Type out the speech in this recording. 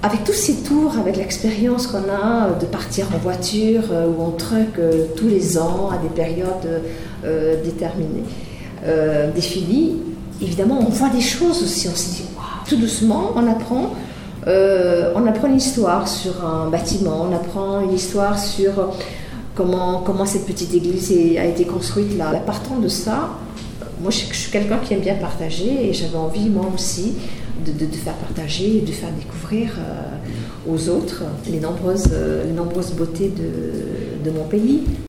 avec tous ces tours, avec l'expérience qu'on a de partir en voiture ou en truck tous les ans à des périodes déterminées, des filles, évidemment on voit des choses aussi, on se dit wow. Tout doucement on apprend une histoire sur un bâtiment, on apprend une histoire sur comment cette petite église a été construite là. Partant de ça, moi je suis quelqu'un qui aime bien partager et j'avais envie moi aussi de faire partager et de faire découvrir aux autres les nombreuses beautés de mon pays.